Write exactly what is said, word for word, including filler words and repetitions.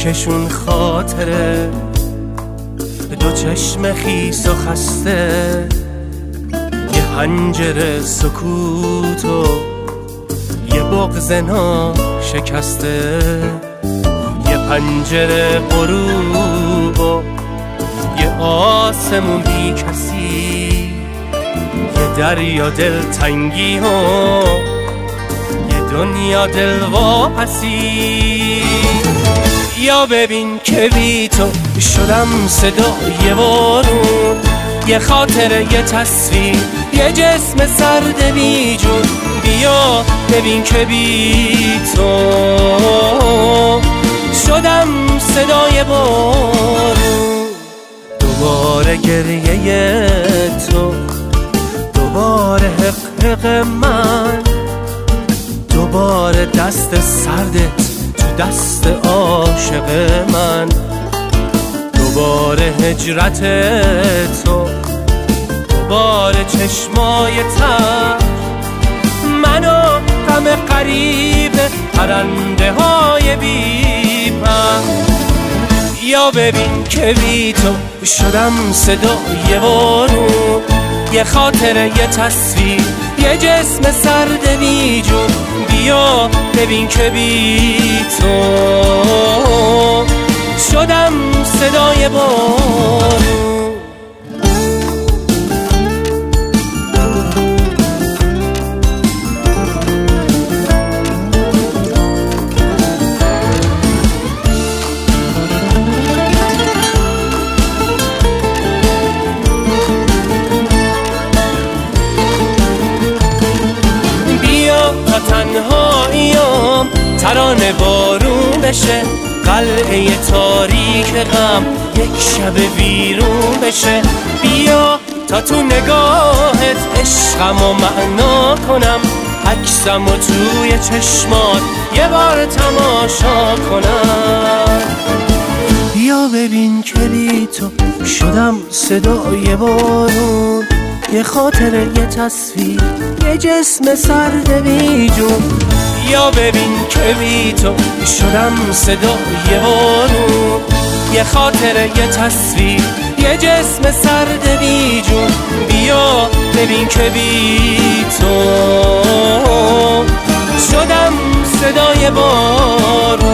یکشون خاطره، دو چشم خیس و خسته، یه پنجره سکوت و یه بغض ناشکسته، یه پنجره غروب و یه آسمون بی کسی، یه دریا دلتنگی و یه دنیا دلواپسی. یا ببین که بی تو شدم صدای بارون، یه خاطره یه تصویر یه جسم سرد بی جون. بیا ببین که بی تو شدم صدای بارون. دوباره گریه تو، دوباره حق حق من، دوباره دست سردت تو دست عاشق من، دوباره هجرت تو، دوباره چشمای تر منو غم غریب پرنده های بی پر. یا ببین که بی تو شدم صدای بارون، یه خاطره یه تصویر یه جسم سرد بی جون. بیا ببین که بی تو شدم صدای بارون. تنهاییم ترانه بارون بشه، قلعه تاریک غم یک شب ویرون بشه. بیا تا تو نگاهت عشقمو معنا کنم، عکسمو توی چشمات یه بار تماشا کنم. بیا ببین که بی تو شدم صدای بارون، یه خاطره یه تصویر یه جسم سرد بی جون. یا ببین که بی تو شدم صدای بارون، یه خاطره یه تصویر یه جسم سرد بی جون. بیا ببین که بی تو شدم صدای بارون.